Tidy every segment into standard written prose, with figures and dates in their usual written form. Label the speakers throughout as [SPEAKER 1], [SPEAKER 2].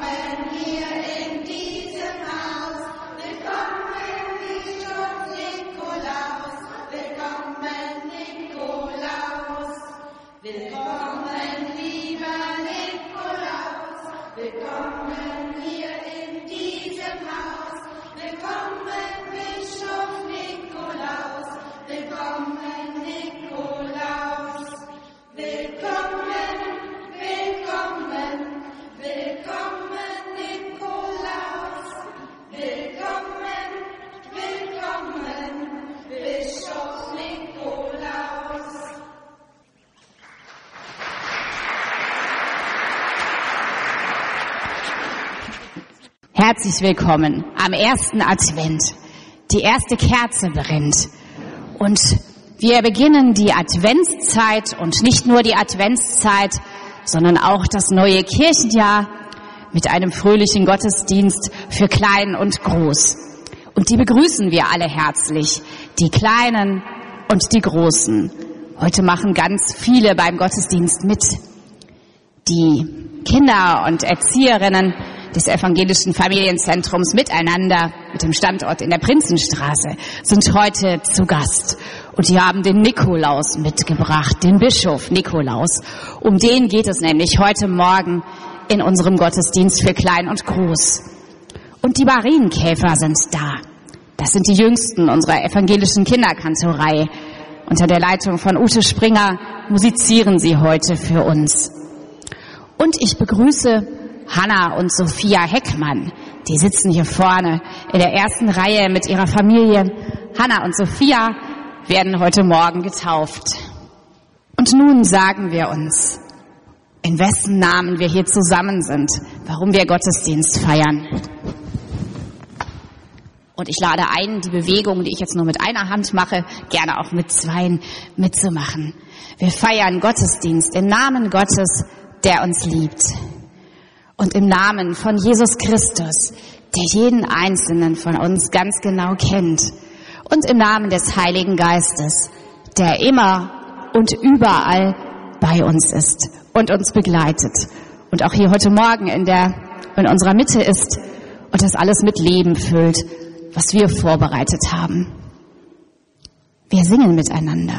[SPEAKER 1] Herzlich willkommen am ersten Advent. Die erste Kerze brennt und wir beginnen die Adventszeit und nicht nur die Adventszeit, sondern auch das neue Kirchenjahr mit einem fröhlichen Gottesdienst für Klein und Groß. Und die begrüßen wir alle herzlich, die Kleinen und die Großen. Heute machen ganz viele beim Gottesdienst mit. Die Kinder und Erzieherinnen des Evangelischen Familienzentrums Miteinander mit dem Standort in der Prinzenstraße sind heute zu Gast. Und die haben den Nikolaus mitgebracht, den Bischof Nikolaus. Um den geht es nämlich heute Morgen in unserem Gottesdienst für Klein und Groß. Und die Marienkäfer sind da. Das sind die Jüngsten unserer evangelischen Kinderkantorei. Unter der Leitung von Ute Springer musizieren sie heute für uns. Und ich begrüße Hanna und Sophia Heckmann. Die sitzen hier vorne in der ersten Reihe mit ihrer Familie. Hanna und Sophia werden heute Morgen getauft. Und nun sagen wir uns, in wessen Namen wir hier zusammen sind, warum wir Gottesdienst feiern. Und ich lade ein, die Bewegung, die ich jetzt nur mit einer Hand mache, gerne auch mit zweien mitzumachen. Wir feiern Gottesdienst im Namen Gottes, der uns liebt. Und im Namen von Jesus Christus, der jeden Einzelnen von uns ganz genau kennt. Und im Namen des Heiligen Geistes, der immer und überall bei uns ist und uns begleitet. Und auch hier heute Morgen in unserer Mitte ist und das alles mit Leben füllt, was wir vorbereitet haben. Wir singen miteinander.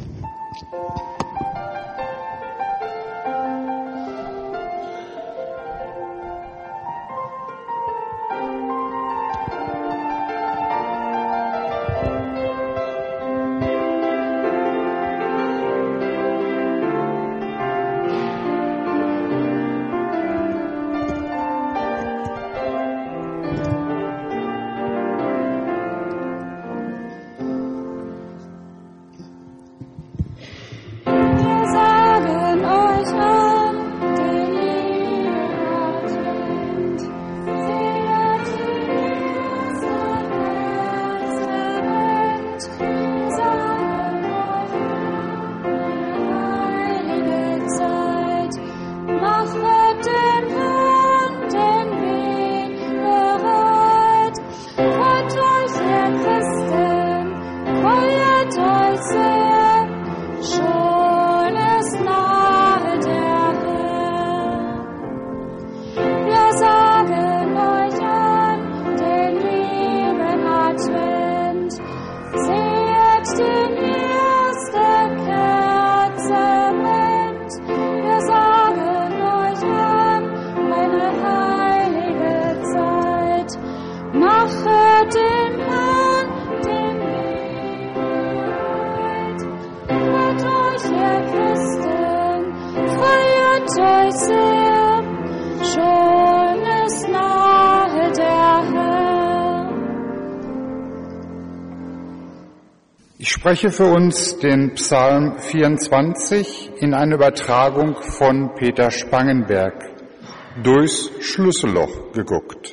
[SPEAKER 2] Ich spreche für uns den Psalm 24 in einer Übertragung von Peter Spangenberg, durchs Schlüsselloch geguckt.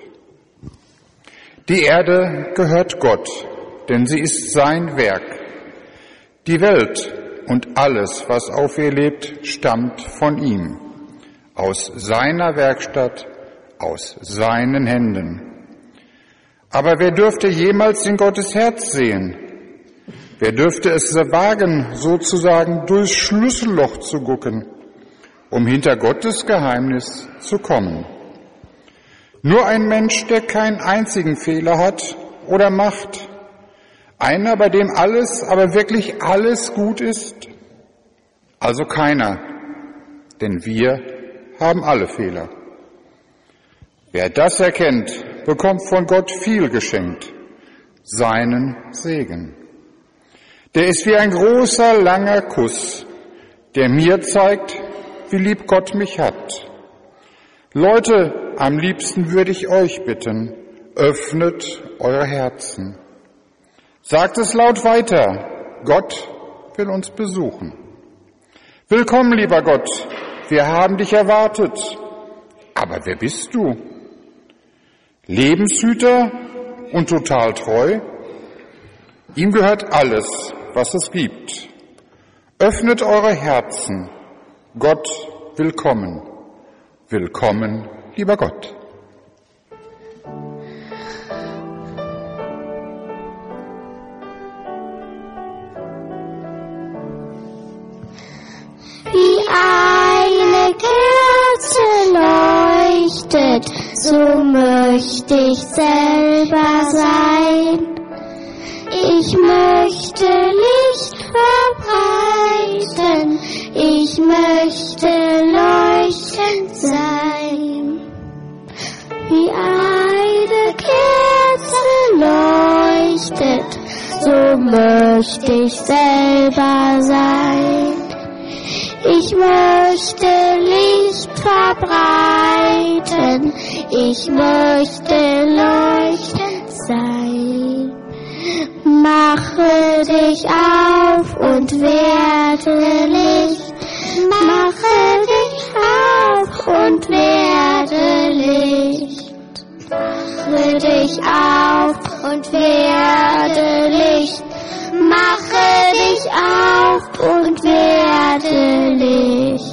[SPEAKER 2] Die Erde gehört Gott, denn sie ist sein Werk. Die Welt und alles, was auf ihr lebt, stammt von ihm, aus seiner Werkstatt, aus seinen Händen. Aber wer dürfte jemals in Gottes Herz sehen? Wer dürfte es wagen, sozusagen durchs Schlüsselloch zu gucken, um hinter Gottes Geheimnis zu kommen? Nur ein Mensch, der keinen einzigen Fehler hat oder macht. Einer, bei dem alles, aber wirklich alles gut ist. Also keiner, denn wir haben alle Fehler. Wer das erkennt, bekommt von Gott viel geschenkt, seinen Segen. Der ist wie ein großer, langer Kuss, der mir zeigt, wie lieb Gott mich hat. Leute, am liebsten würde ich euch bitten, öffnet eure Herzen. Sagt es laut weiter, Gott will uns besuchen. Willkommen, lieber Gott, wir haben dich erwartet. Aber wer bist du? Lebenshüter und total treu? Ihm gehört alles, was es gibt. Öffnet eure Herzen. Gott willkommen. Willkommen, lieber Gott.
[SPEAKER 3] Wie eine Kerze leuchtet, so möchte ich selber sein. Ich möchte Licht verbreiten, ich möchte leuchtend sein. Wie eine Kerze leuchtet, so möchte ich selber sein. Ich möchte Licht verbreiten, ich möchte leuchtend sein. Mache dich auf und werde Licht, mache dich auf und werde Licht. Mache dich auf und werde Licht, mache dich auf und werde Licht.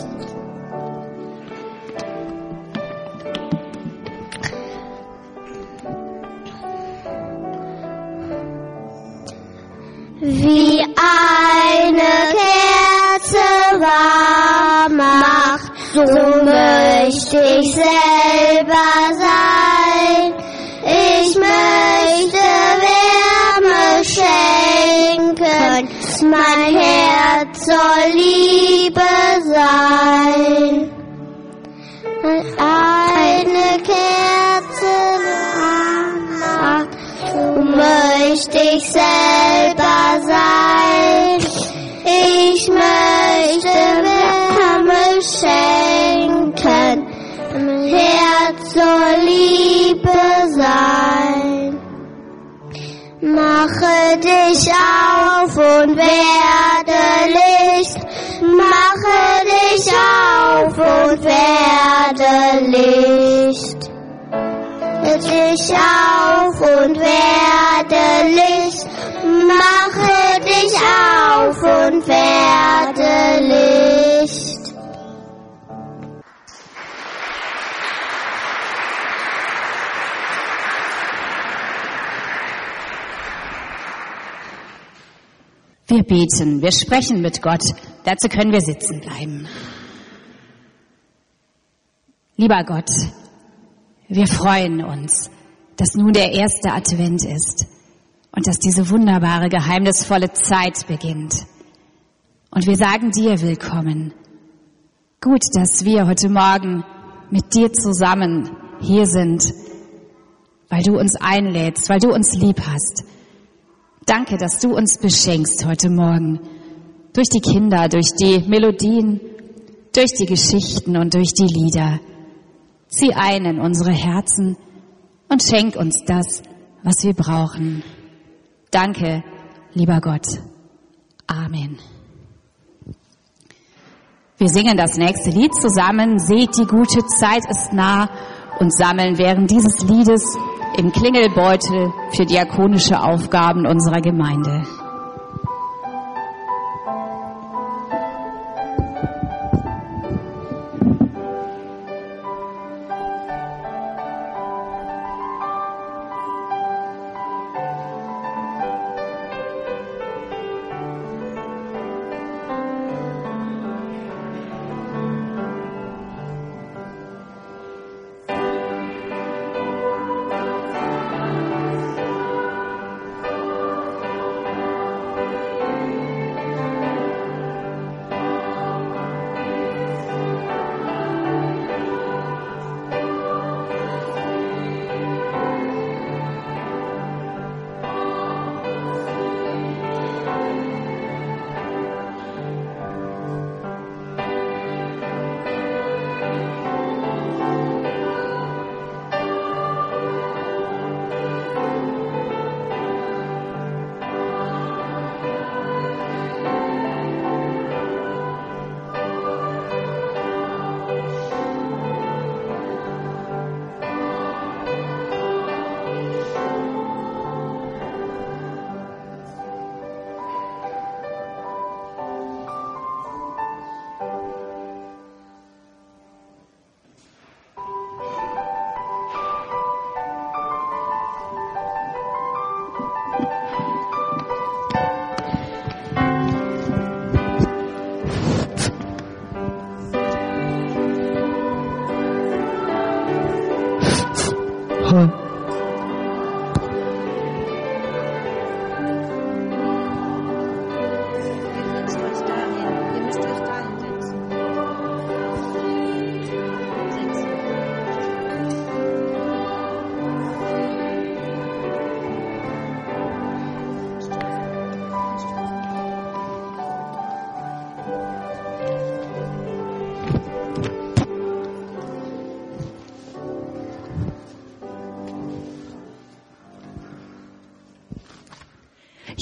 [SPEAKER 3] Wie eine Kerze warm macht, so möchte ich selber sein. Ich möchte Wärme schenken, mein Herz soll Liebe sein. Eine Kerze warm macht, so möchte ich selber sein. Ich möchte Wärme schenken, mein Herz soll Liebe sein. Mache dich auf und werde Licht, mache dich auf und werde Licht. Mache dich auf und werde Licht, mache dich auf und werde Licht.
[SPEAKER 1] Wir beten, wir sprechen mit Gott. Dazu können wir sitzen bleiben. Lieber Gott, wir freuen uns, dass nun der erste Advent ist und dass diese wunderbare, geheimnisvolle Zeit beginnt. Und wir sagen dir willkommen. Gut, dass wir heute Morgen mit dir zusammen hier sind, weil du uns einlädst, weil du uns lieb hast. Danke, dass du uns beschenkst heute Morgen. Durch die Kinder, durch die Melodien, durch die Geschichten und durch die Lieder. Zieh ein in unsere Herzen und schenk uns das, was wir brauchen. Danke, lieber Gott. Amen. Wir singen das nächste Lied zusammen. Seht, die gute Zeit ist nah, und sammeln während dieses Liedes im Klingelbeutel für diakonische Aufgaben unserer Gemeinde.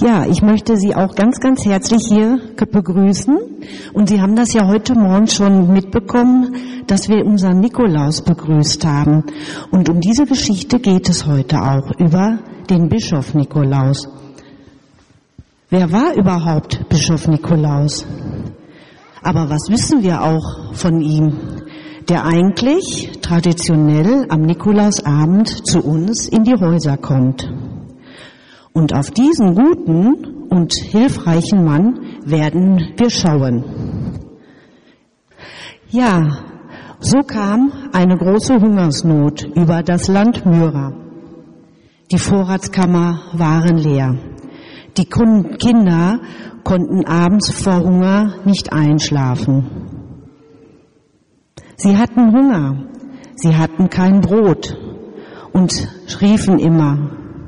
[SPEAKER 4] Ja, ich möchte Sie auch ganz, ganz herzlich hier begrüßen. Und Sie haben das ja heute Morgen schon mitbekommen, dass wir unseren Nikolaus begrüßt haben. Und um diese Geschichte geht es heute auch, über den Bischof Nikolaus. Wer war überhaupt Bischof Nikolaus? Aber was wissen wir auch von ihm? Der eigentlich traditionell am Nikolausabend zu uns in die Häuser kommt. Und auf diesen guten und hilfreichen Mann werden wir schauen. Ja, so kam eine große Hungersnot über das Land Myra. Die Vorratskammer waren leer. Die Kinder konnten abends vor Hunger nicht einschlafen. Sie hatten Hunger, sie hatten kein Brot und riefen immer.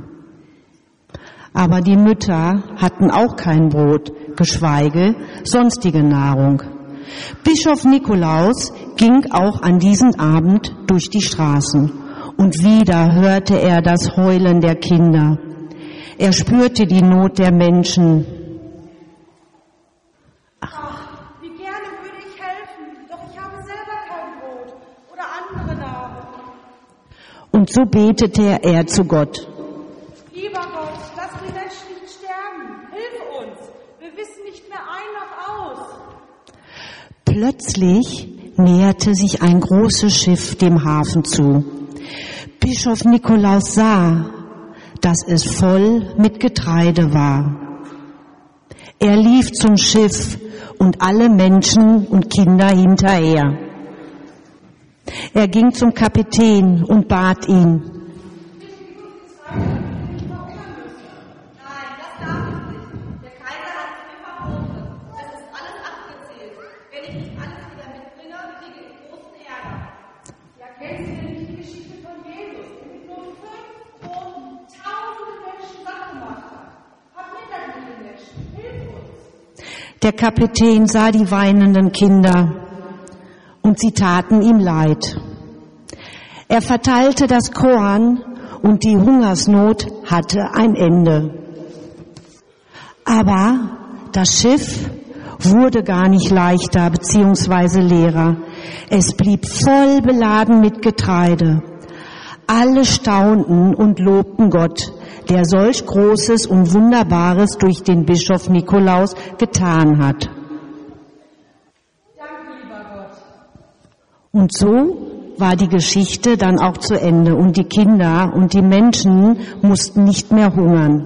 [SPEAKER 4] Aber die Mütter hatten auch kein Brot, geschweige sonstige Nahrung. Bischof Nikolaus ging auch an diesem Abend durch die Straßen und wieder hörte er das Heulen der Kinder. Er spürte die Not der Menschen.
[SPEAKER 5] Ach, wie gerne würde ich helfen, doch ich habe selber kein Brot oder andere Nahrung.
[SPEAKER 4] Und so betete er zu Gott.
[SPEAKER 5] Lieber Gott, lass die Menschen nicht sterben. Hilf uns. Wir wissen nicht mehr ein noch aus.
[SPEAKER 4] Plötzlich näherte sich ein großes Schiff dem Hafen zu. Bischof Nikolaus sah, dass es voll mit Getreide war. Er lief zum Schiff und alle Menschen und Kinder hinterher. Er ging zum Kapitän und bat ihn. Der Kapitän sah die weinenden Kinder und sie taten ihm leid. Er verteilte das Korn und die Hungersnot hatte ein Ende. Aber das Schiff wurde gar nicht leichter bzw. leerer. Es blieb voll beladen mit Getreide. Alle staunten und lobten Gott, der solch Großes und Wunderbares durch den Bischof Nikolaus getan hat.
[SPEAKER 5] Danke, lieber Gott.
[SPEAKER 4] Und so war die Geschichte dann auch zu Ende und die Kinder und die Menschen mussten nicht mehr hungern.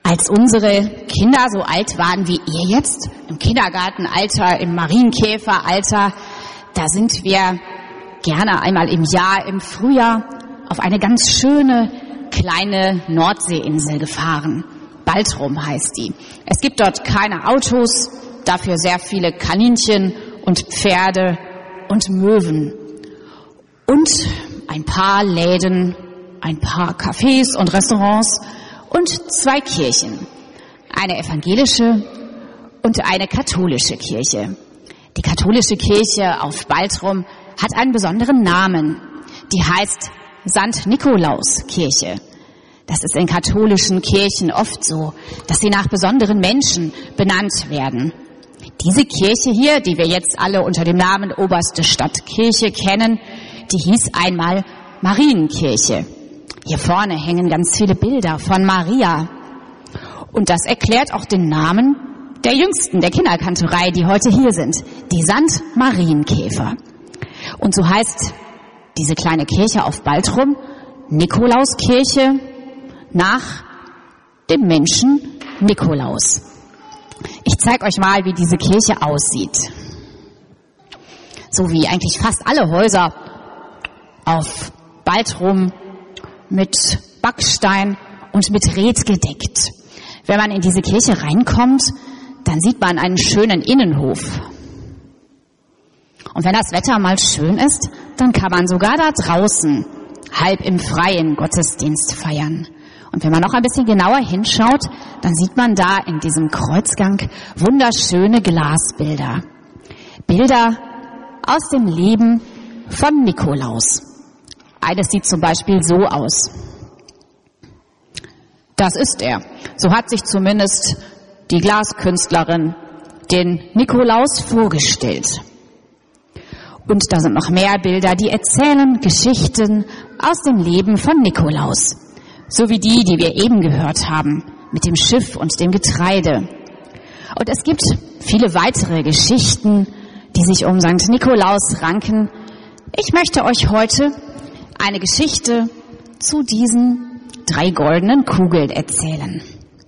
[SPEAKER 1] Als unsere Kinder so alt waren wie ihr jetzt, im Kindergartenalter, im Marienkäferalter, da sind wir gerne einmal im Jahr, im Frühjahr, auf eine ganz schöne kleine Nordseeinsel gefahren. Baltrum heißt die. Es gibt dort keine Autos, dafür sehr viele Kaninchen und Pferde und Möwen. Und ein paar Läden, ein paar Cafés und Restaurants und 2 Kirchen. Eine evangelische und eine katholische Kirche. Die katholische Kirche auf Baltrum hat einen besonderen Namen. Die heißt St. Nikolauskirche. Das ist in katholischen Kirchen oft so, dass sie nach besonderen Menschen benannt werden. Diese Kirche hier, die wir jetzt alle unter dem Namen Oberste Stadtkirche kennen, die hieß einmal Marienkirche. Hier vorne hängen ganz viele Bilder von Maria. Und das erklärt auch den Namen der Jüngsten der Kinderkantorei, die heute hier sind, die St. Marienkäfer. Und so heißt diese kleine Kirche auf Baltrum Nikolauskirche nach dem Menschen Nikolaus. Ich zeige euch mal, wie diese Kirche aussieht. So wie eigentlich fast alle Häuser auf Baltrum mit Backstein und mit Red gedeckt. Wenn man in diese Kirche reinkommt, dann sieht man einen schönen Innenhof. Und wenn das Wetter mal schön ist, dann kann man sogar da draußen halb im Freien Gottesdienst feiern. Und wenn man noch ein bisschen genauer hinschaut, dann sieht man da in diesem Kreuzgang wunderschöne Glasbilder. Bilder aus dem Leben von Nikolaus. Eines sieht zum Beispiel so aus. Das ist er. So hat sich zumindest die Glaskünstlerin den Nikolaus vorgestellt. Und da sind noch mehr Bilder, die erzählen Geschichten aus dem Leben von Nikolaus. So wie die, die wir eben gehört haben, mit dem Schiff und dem Getreide. Und es gibt viele weitere Geschichten, die sich um St. Nikolaus ranken. Ich möchte euch heute eine Geschichte zu diesen 3 goldenen Kugeln erzählen.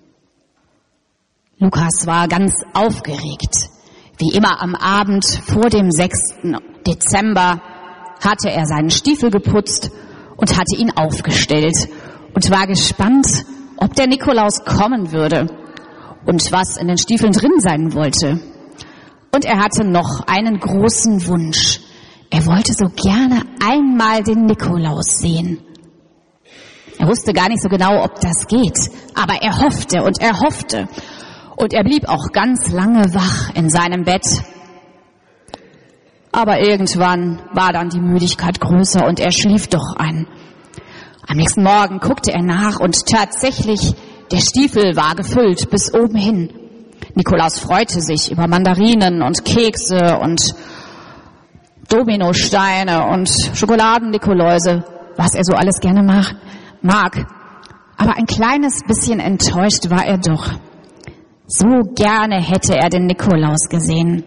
[SPEAKER 1] Lukas war ganz aufgeregt. Wie immer am Abend vor dem 6. Dezember hatte er seinen Stiefel geputzt und hatte ihn aufgestellt und war gespannt, ob der Nikolaus kommen würde und was in den Stiefeln drin sein wollte. Und er hatte noch einen großen Wunsch. Er wollte so gerne einmal den Nikolaus sehen. Er wusste gar nicht so genau, ob das geht, aber er hoffte und er hoffte. Und er blieb auch ganz lange wach in seinem Bett. Aber irgendwann war dann die Müdigkeit größer und er schlief doch ein. Am nächsten Morgen guckte er nach und tatsächlich, der Stiefel war gefüllt bis oben hin. Nikolaus freute sich über Mandarinen und Kekse und Dominosteine und Schokoladen-Nikoläuse, was er so alles gerne mag. Aber ein kleines bisschen enttäuscht war er doch. So gerne hätte er den Nikolaus gesehen.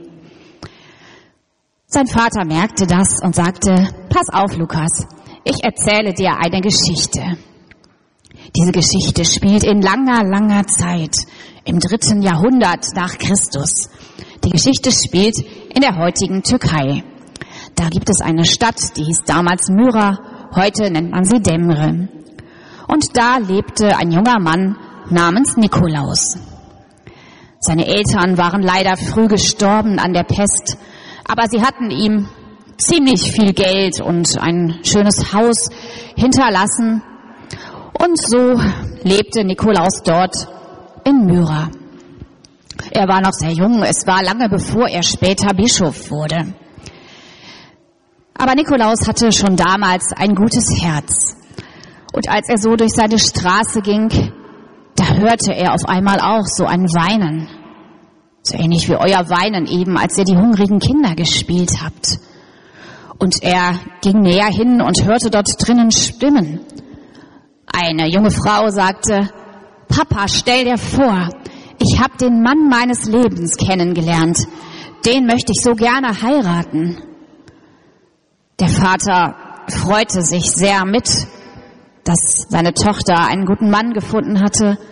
[SPEAKER 1] Sein Vater merkte das und sagte, pass auf, Lukas, ich erzähle dir eine Geschichte. Diese Geschichte spielt in langer, langer Zeit, im 3. Jahrhundert nach Christus. Die Geschichte spielt in der heutigen Türkei. Da gibt es eine Stadt, die hieß damals Myra, heute nennt man sie Demre. Und da lebte ein junger Mann namens Nikolaus. Seine Eltern waren leider früh gestorben an der Pest, aber sie hatten ihm ziemlich viel Geld und ein schönes Haus hinterlassen. Und so lebte Nikolaus dort in Myra. Er war noch sehr jung, es war lange bevor er später Bischof wurde. Aber Nikolaus hatte schon damals ein gutes Herz. Und als er so durch seine Straße ging, da hörte er auf einmal auch so ein Weinen. So ähnlich wie euer Weinen eben, als ihr die hungrigen Kinder gespielt habt. Und er ging näher hin und hörte dort drinnen Stimmen. Eine junge Frau sagte, Papa, stell dir vor, ich habe den Mann meines Lebens kennengelernt. Den möchte ich so gerne heiraten. Der Vater freute sich sehr mit, dass seine Tochter einen guten Mann gefunden hatte,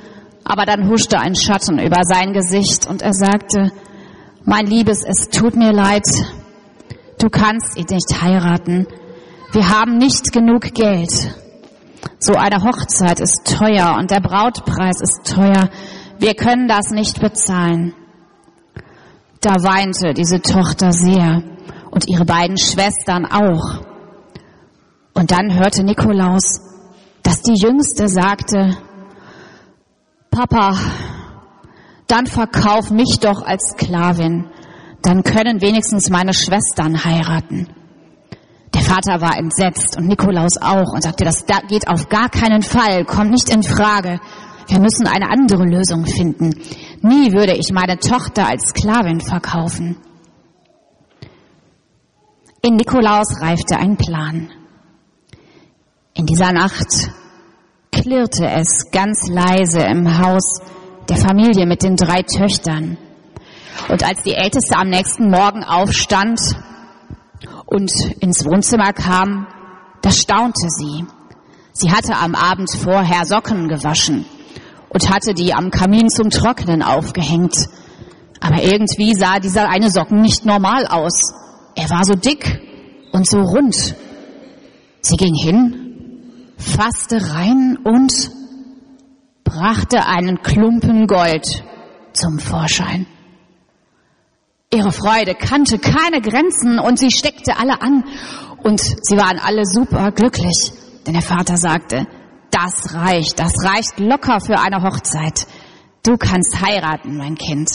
[SPEAKER 1] Aber dann huschte ein Schatten über sein Gesicht und er sagte, mein Liebes, es tut mir leid, du kannst ihn nicht heiraten. Wir haben nicht genug Geld. So eine Hochzeit ist teuer und der Brautpreis ist teuer. Wir können das nicht bezahlen. Da weinte diese Tochter sehr und ihre beiden Schwestern auch. Und dann hörte Nikolaus, dass die Jüngste sagte, Papa, dann verkauf mich doch als Sklavin, dann können wenigstens meine Schwestern heiraten. Der Vater war entsetzt und Nikolaus auch und sagte, das geht auf gar keinen Fall, kommt nicht in Frage. Wir müssen eine andere Lösung finden. Nie würde ich meine Tochter als Sklavin verkaufen. In Nikolaus reifte ein Plan. In dieser Nacht klirrte es ganz leise im Haus der Familie mit den 3 Töchtern. Und als die Älteste am nächsten Morgen aufstand und ins Wohnzimmer kam, da staunte sie. Sie hatte am Abend vorher Socken gewaschen und hatte die am Kamin zum Trocknen aufgehängt. Aber irgendwie sah dieser eine Socken nicht normal aus. Er war so dick und so rund. Sie ging hin, fasste rein und brachte einen Klumpen Gold zum Vorschein. Ihre Freude kannte keine Grenzen und sie steckte alle an und sie waren alle super glücklich, denn der Vater sagte, das reicht locker für eine Hochzeit. Du kannst heiraten, mein Kind.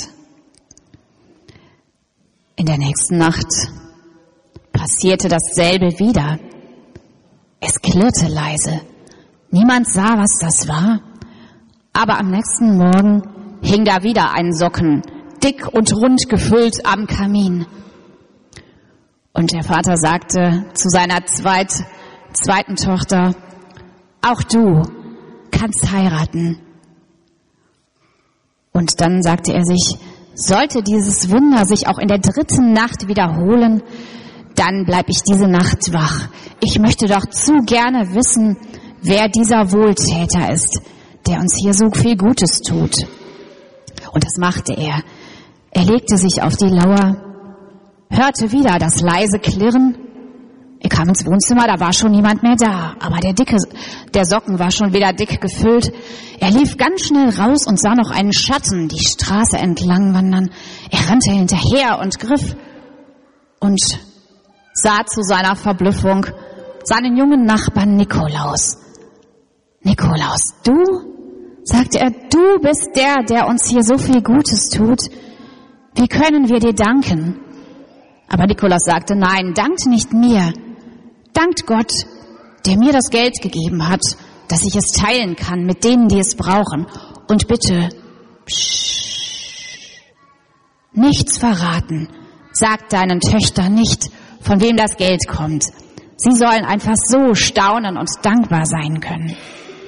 [SPEAKER 1] In der nächsten Nacht passierte dasselbe wieder. Es klirrte leise. Niemand sah, was das war. Aber am nächsten Morgen hing da wieder ein Socken, dick und rund gefüllt am Kamin. Und der Vater sagte zu seiner zweiten Tochter, auch du kannst heiraten. Und dann sagte er sich, sollte dieses Wunder sich auch in der 3. Nacht wiederholen, dann bleib ich diese Nacht wach. Ich möchte doch zu gerne wissen, wer dieser Wohltäter ist, der uns hier so viel Gutes tut. Und das machte er. Er legte sich auf die Lauer, hörte wieder das leise Klirren. Er kam ins Wohnzimmer, da war schon niemand mehr da, aber der Socken war schon wieder dick gefüllt. Er lief ganz schnell raus und sah noch einen Schatten die Straße entlang wandern. Er rannte hinterher und griff und sah zu seiner Verblüffung seinen jungen Nachbarn Nikolaus. Nikolaus, du? Sagte er, du bist der uns hier so viel Gutes tut. Wie können wir dir danken? Aber Nikolaus sagte, nein, dankt nicht mir. Dankt Gott, der mir das Geld gegeben hat, dass ich es teilen kann mit denen, die es brauchen. Und bitte, nichts verraten. Sag deinen Töchtern nicht, von wem das Geld kommt. Sie sollen einfach so staunen und dankbar sein können.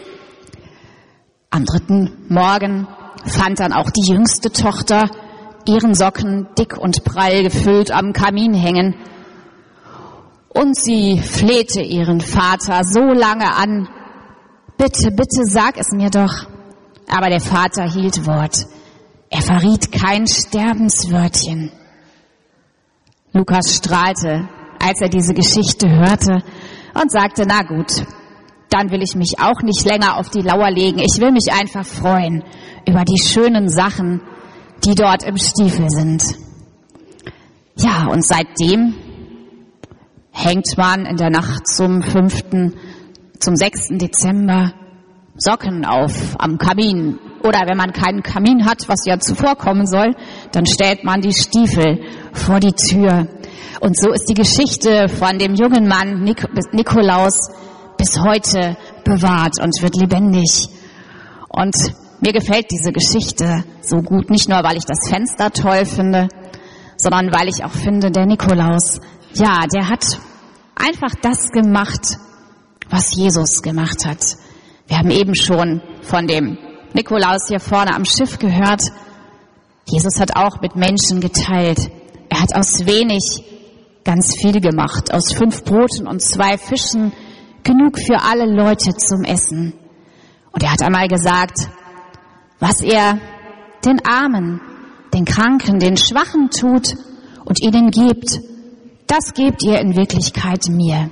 [SPEAKER 1] Am 3. Morgen fand dann auch die jüngste Tochter ihren Socken dick und prall gefüllt am Kamin hängen. Und sie flehte ihren Vater so lange an, bitte, bitte sag es mir doch. Aber der Vater hielt Wort. Er verriet kein Sterbenswörtchen. Lukas strahlte, als er diese Geschichte hörte und sagte, na gut, dann will ich mich auch nicht länger auf die Lauer legen. Ich will mich einfach freuen über die schönen Sachen, die dort im Stiefel sind. Ja, und seitdem hängt man in der Nacht zum 6. Dezember Socken auf am Kamin. Oder wenn man keinen Kamin hat, was ja zuvorkommen soll, dann stellt man die Stiefel vor die Tür. Und so ist die Geschichte von dem jungen Mann Nikolaus bis heute bewahrt und wird lebendig. Und mir gefällt diese Geschichte so gut, nicht nur, weil ich das Fenster toll finde, sondern weil ich auch finde, der Nikolaus, ja, der hat einfach das gemacht, was Jesus gemacht hat. Wir haben eben schon von dem Nikolaus hier vorne am Schiff gehört. Jesus hat auch mit Menschen geteilt. Er hat aus wenig ganz viel gemacht, aus 5 Broten und 2 Fischen, genug für alle Leute zum Essen. Und er hat einmal gesagt, Was er den Armen, den Kranken, den Schwachen tut und ihnen gibt, das gebt ihr in Wirklichkeit mir.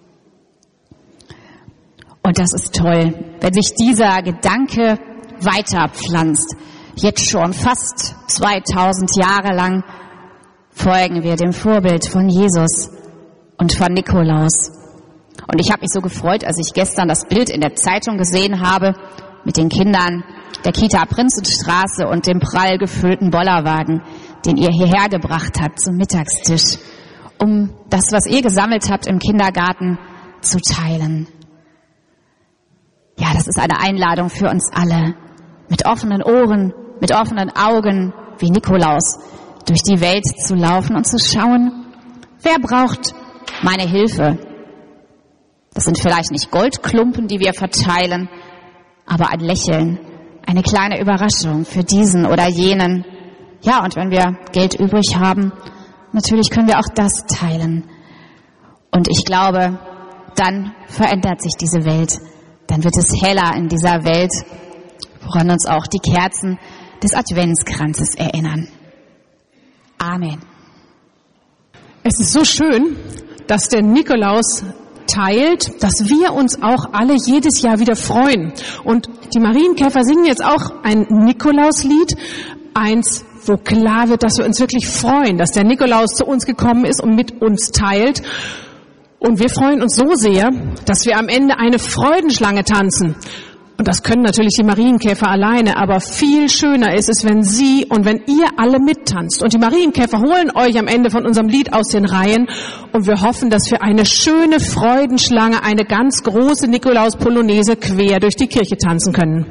[SPEAKER 1] Und das ist toll, wenn sich dieser Gedanke weiterpflanzt. Jetzt schon fast 2000 Jahre lang folgen wir dem Vorbild von Jesus und von Nikolaus. Und ich habe mich so gefreut, als ich gestern das Bild in der Zeitung gesehen habe mit den Kindern der Kita Prinzenstraße und dem prall gefüllten Bollerwagen, den ihr hierher gebracht habt zum Mittagstisch, um das, was ihr gesammelt habt im Kindergarten, zu teilen. Ja, das ist eine Einladung für uns alle, mit offenen Ohren, mit offenen Augen, wie Nikolaus, durch die Welt zu laufen und zu schauen, wer braucht meine Hilfe. Das sind vielleicht nicht Goldklumpen, die wir verteilen, aber ein Lächeln, eine kleine Überraschung für diesen oder jenen. Ja, und wenn wir Geld übrig haben, natürlich können wir auch das teilen. Und ich glaube, dann verändert sich diese Welt. Dann wird es heller in dieser Welt, woran uns auch die Kerzen des Adventskranzes erinnern. Amen.
[SPEAKER 6] Es ist so schön, dass der Nikolaus teilt, dass wir uns auch alle jedes Jahr wieder freuen. Und die Marienkäfer singen jetzt auch ein Nikolauslied, eins, wo klar wird, dass wir uns wirklich freuen, dass der Nikolaus zu uns gekommen ist und mit uns teilt. Und wir freuen uns so sehr, dass wir am Ende eine Freudenschlange tanzen. Und das können natürlich die Marienkäfer alleine, aber viel schöner ist es, wenn Sie und wenn ihr alle mittanzt. Und die Marienkäfer holen euch am Ende von unserem Lied aus den Reihen und wir hoffen, dass wir eine schöne Freudenschlange, eine ganz große Nikolaus-Polonaise quer durch die Kirche tanzen können.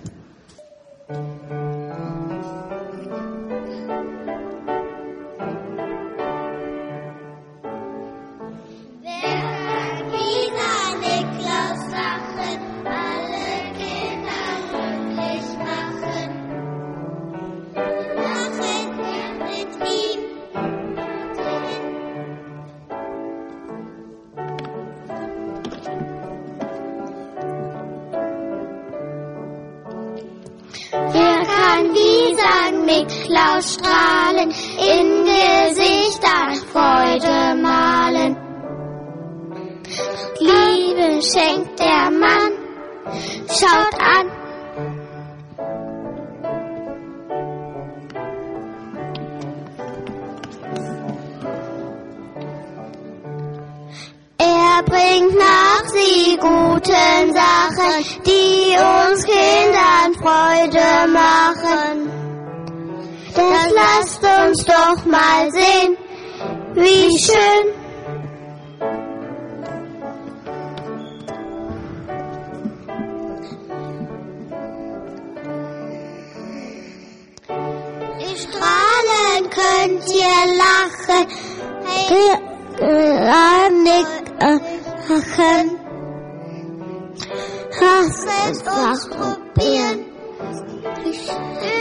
[SPEAKER 3] Nikolaus strahlen, in Gesichtern Freude malen. Liebe schenkt der Mann, schaut an. Er bringt nach sie guten Sachen, die uns Kindern Freude machen. Das lasst uns doch mal sehen, wie schön. Ihr strahlen könnt ihr lachen, lasst es uns probieren, wie schön.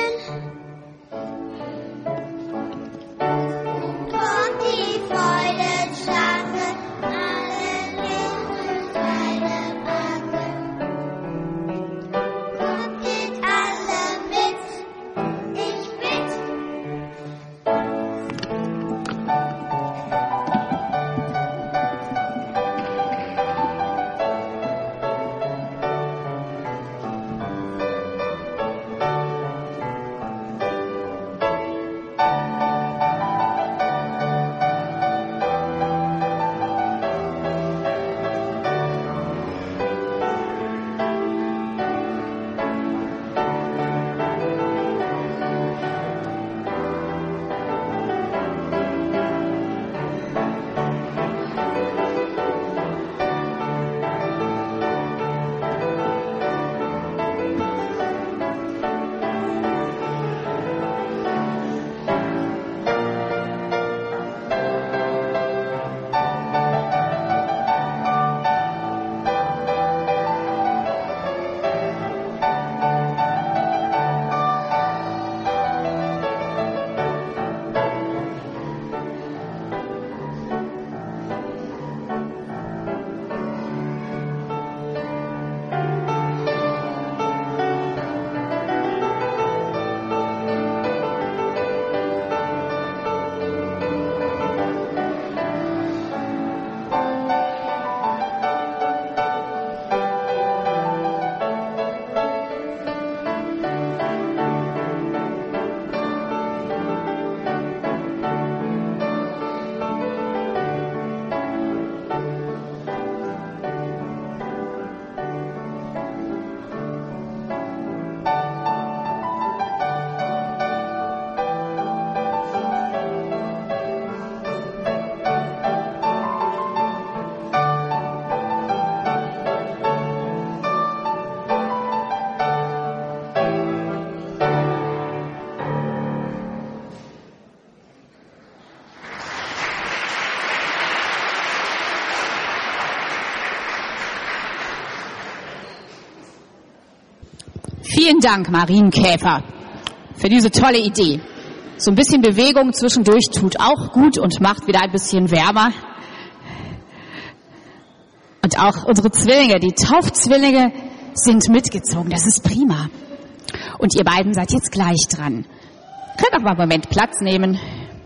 [SPEAKER 1] Vielen Dank, Marienkäfer, für diese tolle Idee. So ein bisschen Bewegung zwischendurch tut auch gut und macht wieder ein bisschen wärmer. Und auch unsere Zwillinge, die Taufzwillinge, sind mitgezogen. Das ist prima. Und ihr beiden seid jetzt gleich dran. Könnt auch mal einen Moment Platz nehmen.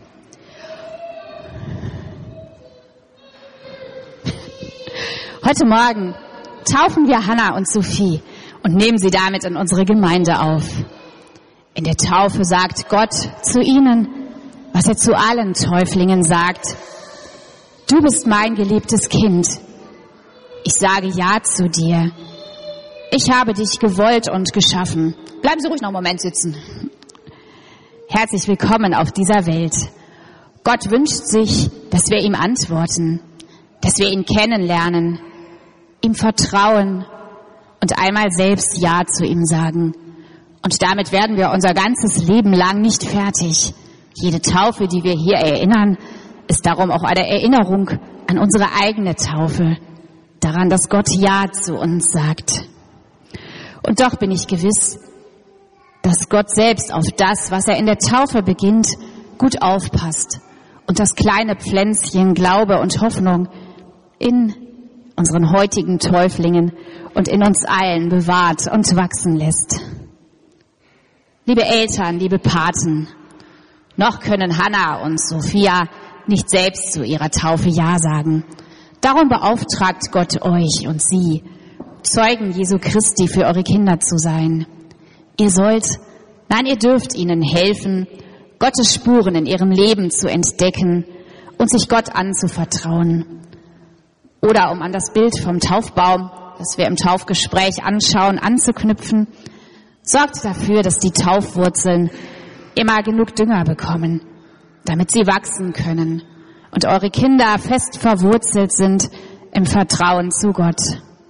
[SPEAKER 1] Heute Morgen taufen wir Hannah und Sophie und nehmen sie damit in unsere Gemeinde auf. In der Taufe sagt Gott zu ihnen, was er zu allen Täuflingen sagt. Du bist mein geliebtes Kind. Ich sage Ja zu dir. Ich habe dich gewollt und geschaffen. Bleiben Sie ruhig noch einen Moment sitzen. Herzlich willkommen auf dieser Welt. Gott wünscht sich, dass wir ihm antworten, dass wir ihn kennenlernen, ihm vertrauen und einmal selbst Ja zu ihm sagen. Und damit werden wir unser ganzes Leben lang nicht fertig. Jede Taufe, die wir hier erinnern, ist darum auch eine Erinnerung an unsere eigene Taufe, daran, dass Gott Ja zu uns sagt. Und doch bin ich gewiss, dass Gott selbst auf das, was er in der Taufe beginnt, gut aufpasst und das kleine Pflänzchen Glaube und Hoffnung in unseren heutigen Täuflingen und in uns allen bewahrt und wachsen lässt. Liebe Eltern, liebe Paten, noch können Hannah und Sophia nicht selbst zu ihrer Taufe Ja sagen. Darum beauftragt Gott euch und sie, Zeugen Jesu Christi für eure Kinder zu sein. Ihr dürft ihnen helfen, Gottes Spuren in ihrem Leben zu entdecken und sich Gott anzuvertrauen. Oder um an das Bild vom Taufbaum, das wir im Taufgespräch anschauen, anzuknüpfen, sorgt dafür, dass die Taufwurzeln immer genug Dünger bekommen, damit sie wachsen können und eure Kinder fest verwurzelt sind im Vertrauen zu Gott.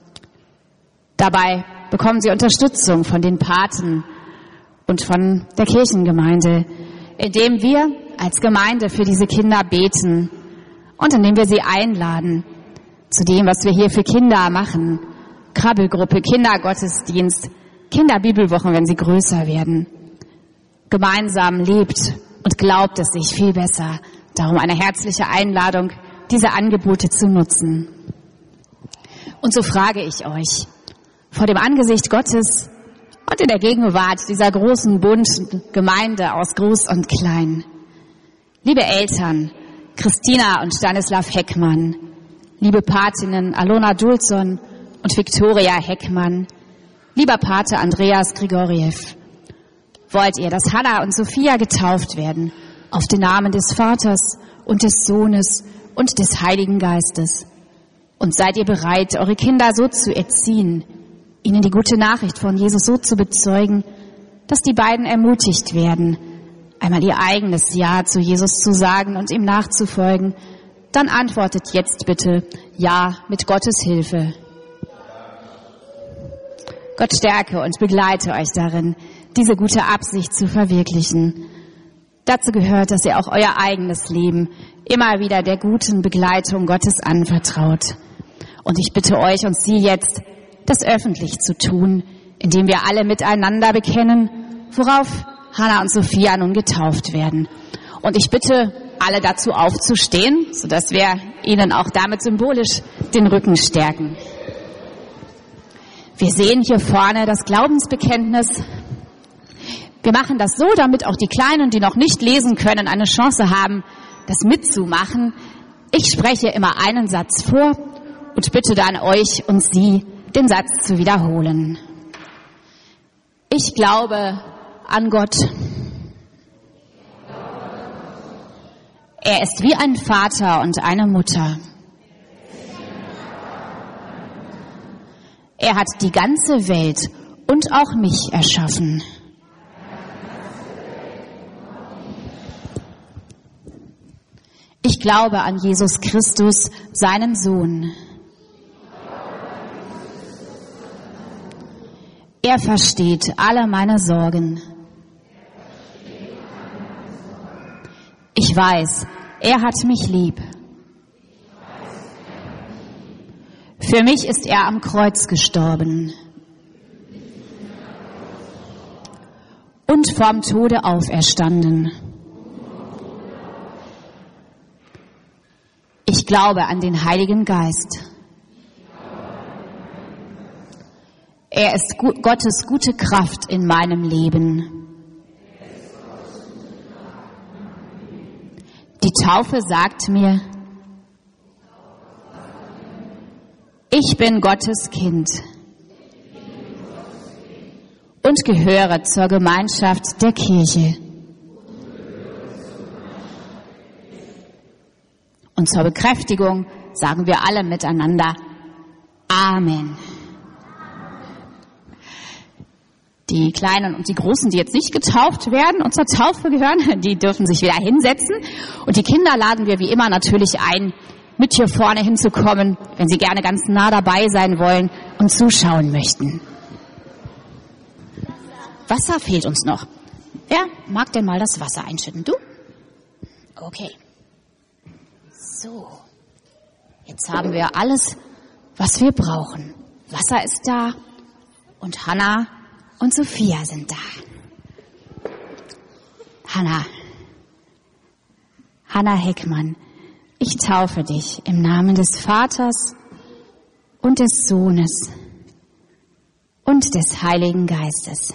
[SPEAKER 1] Dabei bekommen sie Unterstützung von den Paten und von der Kirchengemeinde, indem wir als Gemeinde für diese Kinder beten und indem wir sie einladen zu dem, was wir hier für Kinder machen. Krabbelgruppe, Kindergottesdienst, Kinderbibelwochen, wenn sie größer werden. Gemeinsam lebt und glaubt es sich viel besser. Darum eine herzliche Einladung, diese Angebote zu nutzen. Und so frage ich euch, vor dem Angesicht Gottes und in der Gegenwart dieser großen, bunten Gemeinde aus Groß und Klein. Liebe Eltern, Christina und Stanislav Heckmann, liebe Patinnen Alona Dulzon und Viktoria Heckmann, lieber Pate Andreas Grigoriev, wollt ihr, dass Hannah und Sophia getauft werden auf den Namen des Vaters und des Sohnes und des Heiligen Geistes? Und seid ihr bereit, eure Kinder so zu erziehen, ihnen die gute Nachricht von Jesus so zu bezeugen, dass die beiden ermutigt werden, einmal ihr eigenes Ja zu Jesus zu sagen und ihm nachzufolgen? Dann antwortet jetzt bitte Ja mit Gottes Hilfe. Gott stärke und begleite euch darin, diese gute Absicht zu verwirklichen. Dazu gehört, dass ihr auch euer eigenes Leben immer wieder der guten Begleitung Gottes anvertraut. Und ich bitte euch und Sie jetzt, das öffentlich zu tun, indem wir alle miteinander bekennen, worauf Hannah und Sophia nun getauft werden. Und ich bitte alle dazu aufzustehen, sodass wir ihnen auch damit symbolisch den Rücken stärken. Wir sehen hier vorne das Glaubensbekenntnis. Wir machen das so, damit auch die Kleinen, die noch nicht lesen können, eine Chance haben, das mitzumachen. Ich spreche immer einen Satz vor und bitte dann euch und Sie, den Satz zu wiederholen. Ich glaube an Gott. Er ist wie ein Vater und eine Mutter. Er hat die ganze Welt und auch mich erschaffen. Ich glaube an Jesus Christus, seinen Sohn. Er versteht alle meine Sorgen. Ich weiß, er hat mich lieb. Für mich ist er am Kreuz gestorben. und vom Tode auferstanden. Ich glaube an den Heiligen Geist. Er ist Gottes gute Kraft in meinem Leben. Die Taufe sagt mir, ich bin Gottes Kind und gehöre zur Gemeinschaft der Kirche. Und zur Bekräftigung sagen wir alle miteinander Amen. Die Kleinen und die Großen, die jetzt nicht getauft werden und zur Taufe gehören, die dürfen sich wieder hinsetzen. Und die Kinder laden wir wie immer natürlich ein, mit hier vorne hinzukommen, wenn sie gerne ganz nah dabei sein wollen und zuschauen möchten. Wasser fehlt uns noch. Wer mag denn mal das Wasser einschütten? Du? Okay. So. Jetzt haben wir alles, was wir brauchen. Wasser ist da und Hanna und Sophia sind da. Hanna Heckmann, ich taufe dich im Namen des Vaters und des Sohnes und des Heiligen Geistes.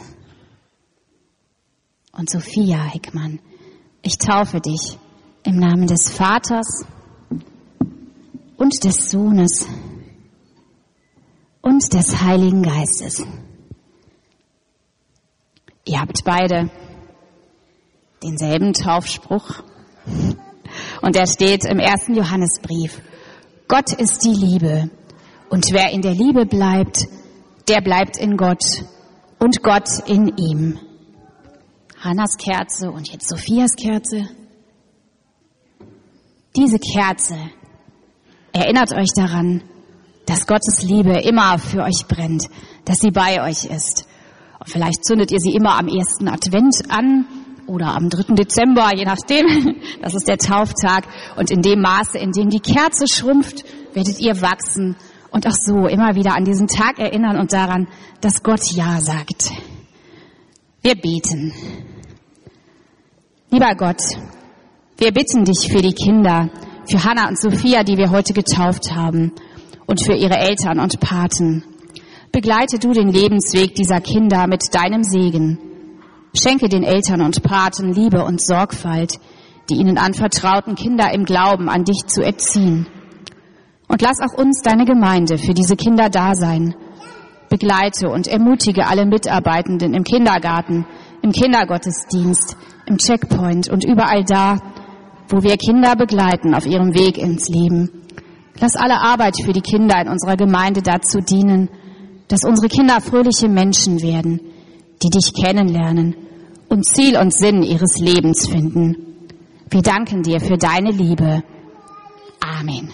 [SPEAKER 1] Und Sophia Heckmann, ich taufe dich im Namen des Vaters und des Sohnes und des Heiligen Geistes. Ihr habt beide denselben Taufspruch und er steht im 1. Johannesbrief. Gott ist die Liebe und wer in der Liebe bleibt, der bleibt in Gott und Gott in ihm. Hannas Kerze und jetzt Sophias Kerze. Diese Kerze erinnert euch daran, dass Gottes Liebe immer für euch brennt, dass sie bei euch ist. Und vielleicht zündet ihr sie immer am 1. Advent an oder am 3. Dezember, je nachdem. Das ist der Tauftag. Und in dem Maße, in dem die Kerze schrumpft, werdet ihr wachsen und auch so immer wieder an diesen Tag erinnern und daran, dass Gott Ja sagt. Wir beten. Lieber Gott, wir bitten dich für die Kinder, für Hanna und Sophia, die wir heute getauft haben, und für ihre Eltern und Paten. Begleite du den Lebensweg dieser Kinder mit deinem Segen. Schenke den Eltern und Paten Liebe und Sorgfalt, die ihnen anvertrauten Kinder im Glauben an dich zu erziehen. Und lass auch uns, deine Gemeinde, für diese Kinder da sein. Begleite und ermutige alle Mitarbeitenden im Kindergarten, im Kindergottesdienst, im Checkpoint und überall da, wo wir Kinder begleiten auf ihrem Weg ins Leben. Lass alle Arbeit für die Kinder in unserer Gemeinde dazu dienen, dass unsere Kinder fröhliche Menschen werden, die dich kennenlernen und Ziel und Sinn ihres Lebens finden. Wir danken dir für deine Liebe. Amen.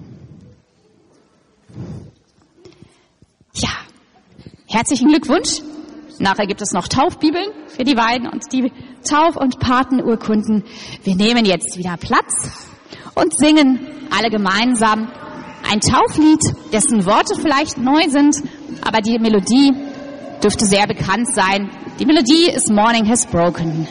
[SPEAKER 1] Ja, herzlichen Glückwunsch. Nachher gibt es noch Taufbibeln für die beiden und die Tauf- und Patenurkunden. Wir nehmen jetzt wieder Platz und singen alle gemeinsam ein Tauflied, dessen Worte vielleicht neu sind, aber die Melodie dürfte sehr bekannt sein. Die Melodie ist Morning Has Broken.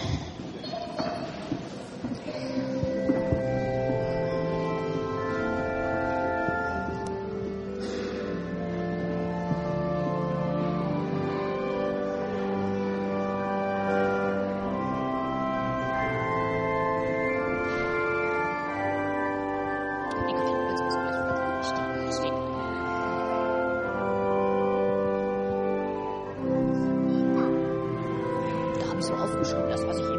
[SPEAKER 1] So aufgeschrieben, das, was ich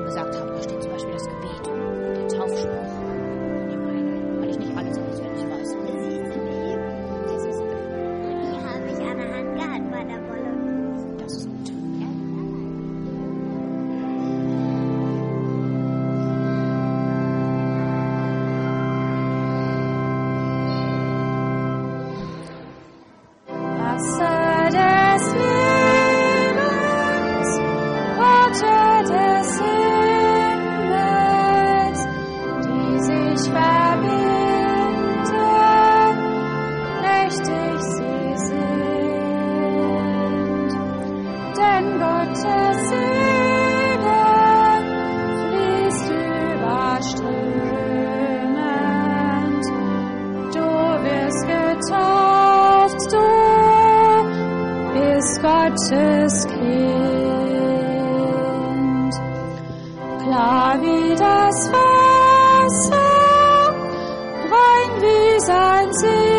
[SPEAKER 7] klar wie das Wasser, rein wie sein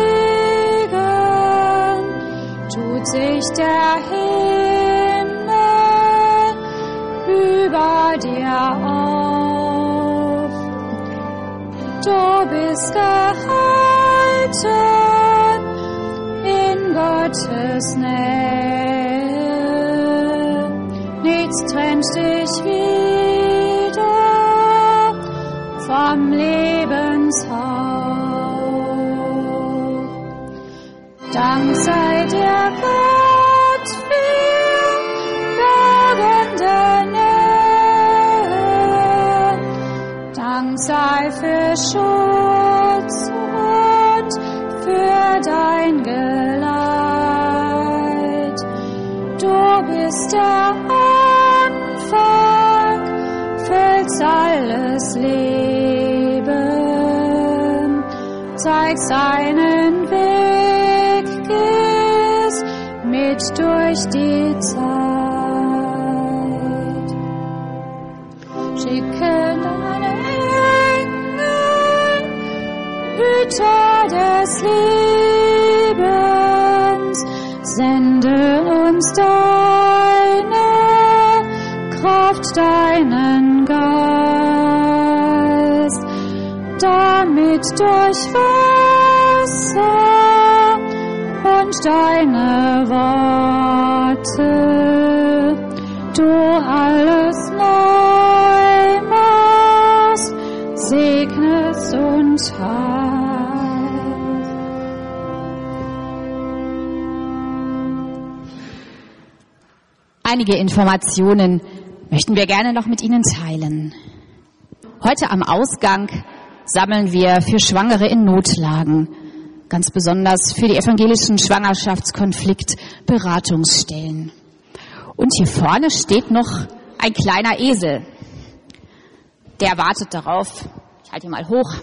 [SPEAKER 7] Segen, tut sich der Himmel über dir auf. Du bist gehalten in Gottes Nähe, nichts trennt dich wieder vom Lebenshauch. Dank sei dir Gott für bergende Nähe, Dank sei für Schutz und für dein Geleit. Du bist der Anfang, füllst alles Leben, zeigst seinen Weg, gehst mit durch die Zeit. Schicke deine Engel, Hüter des Lebens, sende uns deine Kraft, deinen Geist, damit durch Wasser und deine Worte du alles neu machst, segnest und heilst.
[SPEAKER 1] Einige Informationen möchten wir gerne noch mit Ihnen teilen. Heute am Ausgang sammeln wir für Schwangere in Notlagen, ganz besonders für die evangelischen Schwangerschaftskonflikt-Beratungsstellen. Und hier vorne steht noch ein kleiner Esel. Der wartet darauf. Ich halte ihn mal hoch.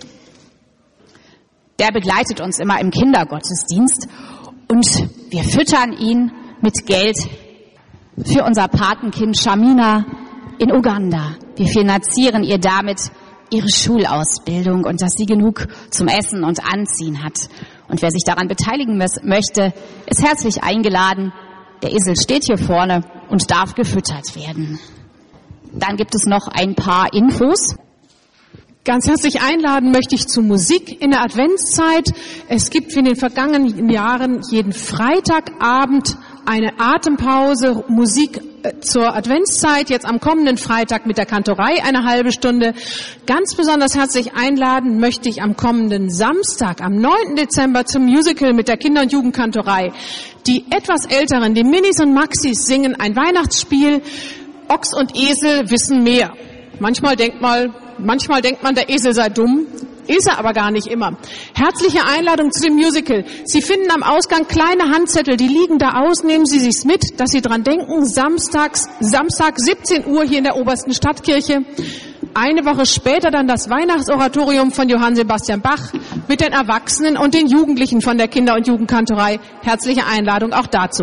[SPEAKER 1] Der begleitet uns immer im Kindergottesdienst und wir füttern ihn mit Geld für unser Patenkind Shamina in Uganda. Wir finanzieren ihr damit ihre Schulausbildung und dass sie genug zum Essen und Anziehen hat. Und wer sich daran beteiligen möchte, ist herzlich eingeladen. Der Esel steht hier vorne und darf gefüttert werden. Dann gibt es noch ein paar Infos.
[SPEAKER 6] Ganz herzlich einladen möchte ich zu Musik in der Adventszeit. Es gibt wie in den vergangenen Jahren jeden Freitagabend eine Atempause, Musik zur Adventszeit, jetzt am kommenden Freitag mit der Kantorei eine halbe Stunde. Ganz besonders herzlich einladen möchte ich am kommenden Samstag, am 9. Dezember zum Musical mit der Kinder- und Jugendkantorei. Die etwas Älteren, die Minis und Maxis, singen ein Weihnachtsspiel. Ochs und Esel wissen mehr. Manchmal denkt man, der Esel sei dumm. Ist er aber gar nicht immer. Herzliche Einladung zu dem Musical. Sie finden am Ausgang kleine Handzettel, die liegen da aus. Nehmen Sie sich's mit, dass Sie dran denken. Samstag 17 Uhr hier in der Obersten Stadtkirche. Eine Woche später dann das Weihnachtsoratorium von Johann Sebastian Bach mit den Erwachsenen und den Jugendlichen von der Kinder- und Jugendkantorei. Herzliche Einladung auch dazu.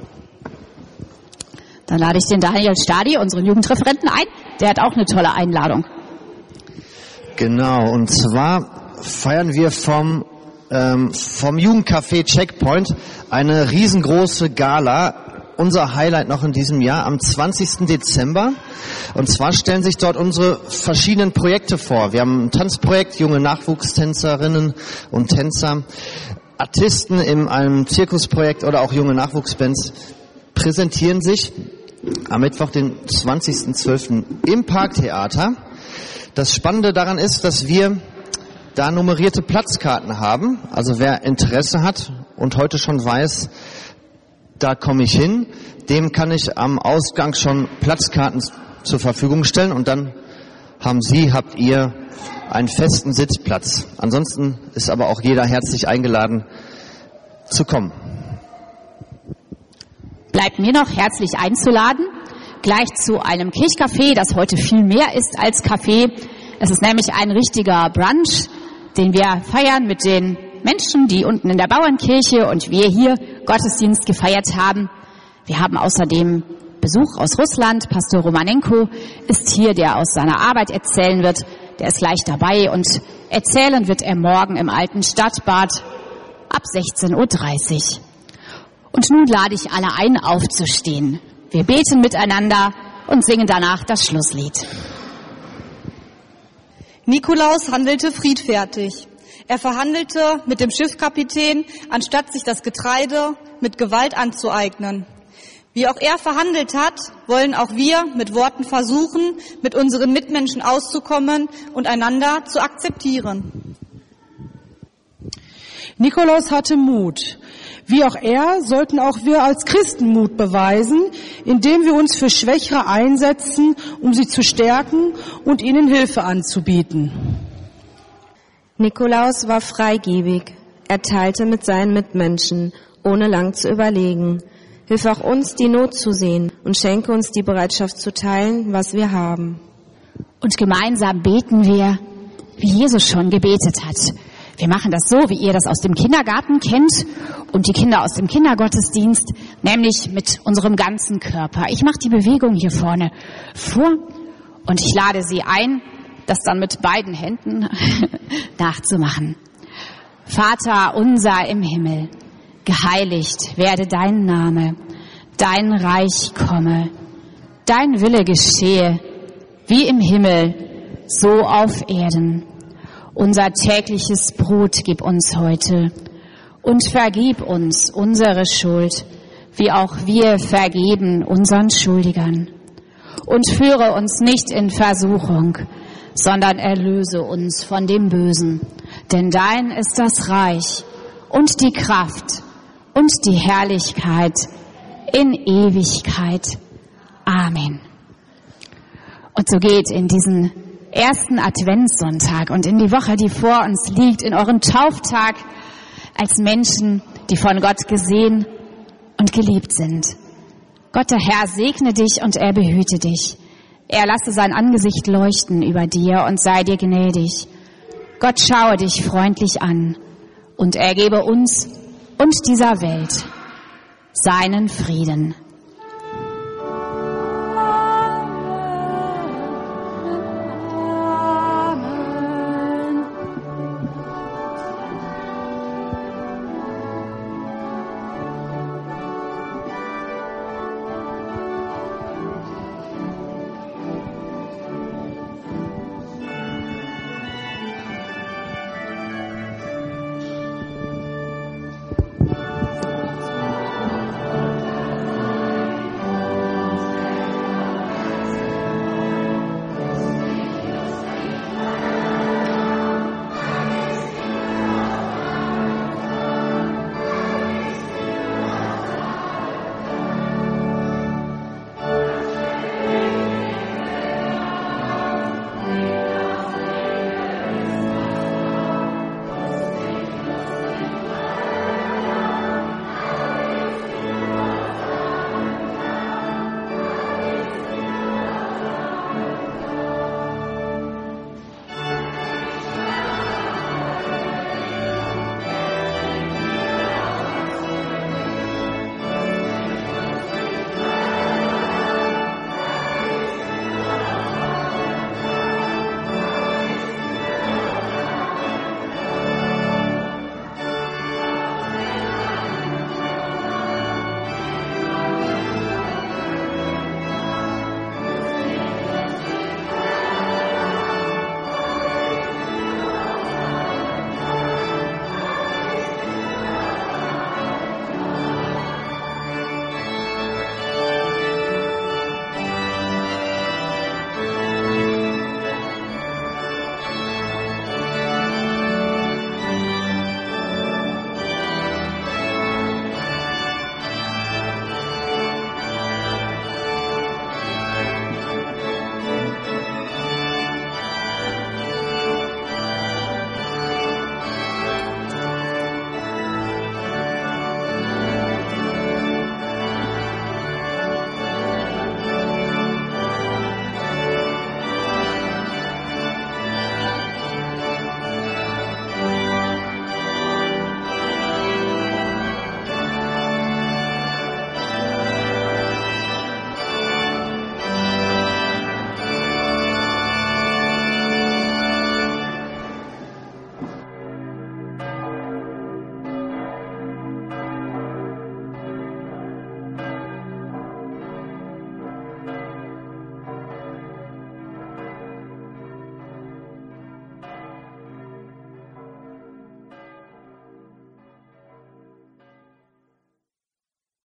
[SPEAKER 1] Dann lade ich den Daniel Stadi, unseren Jugendreferenten, ein. Der hat auch eine tolle Einladung.
[SPEAKER 8] Genau, und zwar feiern wir vom Jugendcafé Checkpoint eine riesengroße Gala. Unser Highlight noch in diesem Jahr am 20. Dezember. Und zwar stellen sich dort unsere verschiedenen Projekte vor. Wir haben ein Tanzprojekt, junge Nachwuchstänzerinnen und Tänzer, Artisten in einem Zirkusprojekt oder auch junge Nachwuchsbands präsentieren sich am Mittwoch, den 20.12. im Parktheater. Das Spannende daran ist, dass wir da nummerierte Platzkarten haben. Also wer Interesse hat und heute schon weiß, da komme ich hin, dem kann ich am Ausgang schon Platzkarten zur Verfügung stellen und dann habt ihr einen festen Sitzplatz. Ansonsten ist aber auch jeder herzlich eingeladen zu kommen.
[SPEAKER 1] Bleibt mir noch herzlich einzuladen, gleich zu einem Kirchcafé, das heute viel mehr ist als Café. Es ist nämlich ein richtiger Brunch, den wir feiern mit den Menschen, die unten in der Bauernkirche und wir hier Gottesdienst gefeiert haben. Wir haben außerdem Besuch aus Russland. Pastor Romanenko ist hier, der aus seiner Arbeit erzählen wird. Der ist gleich dabei und erzählen wird er morgen im alten Stadtbad ab 16:30 Uhr. Und nun lade ich alle ein, aufzustehen. Wir beten miteinander und singen danach das Schlusslied.
[SPEAKER 9] Nikolaus handelte friedfertig. Er verhandelte mit dem Schiffskapitän, anstatt sich das Getreide mit Gewalt anzueignen. Wie auch er verhandelt hat, wollen auch wir mit Worten versuchen, mit unseren Mitmenschen auszukommen und einander zu akzeptieren.
[SPEAKER 5] Nikolaus hatte Mut. Wie auch er sollten auch wir als Christen Mut beweisen, indem wir uns für Schwächere einsetzen, um sie zu stärken und ihnen Hilfe anzubieten.
[SPEAKER 10] Nikolaus war freigebig. Er teilte mit seinen Mitmenschen, ohne lang zu überlegen. Hilf auch uns, die Not zu sehen und schenke uns die Bereitschaft zu teilen, was wir haben.
[SPEAKER 1] Und gemeinsam beten wir, wie Jesus schon gebetet hat. Wir machen das so, wie ihr das aus dem Kindergarten kennt und die Kinder aus dem Kindergottesdienst, nämlich mit unserem ganzen Körper. Ich mache die Bewegung hier vorne vor und ich lade Sie ein, das dann mit beiden Händen nachzumachen. Vater unser im Himmel, geheiligt werde dein Name, dein Reich komme, dein Wille geschehe, wie im Himmel, so auf Erden. Unser tägliches Brot gib uns heute und vergib uns unsere Schuld, wie auch wir vergeben unseren Schuldigern. Und führe uns nicht in Versuchung, sondern erlöse uns von dem Bösen. Denn dein ist das Reich und die Kraft und die Herrlichkeit in Ewigkeit. Amen. Und so geht in diesen ersten Adventssonntag und in die Woche, die vor uns liegt, in euren Tauftag als Menschen, die von Gott gesehen und geliebt sind. Gott, der Herr, segne dich und er behüte dich. Er lasse sein Angesicht leuchten über dir und sei dir gnädig. Gott schaue dich freundlich an und er gebe uns und dieser Welt seinen Frieden.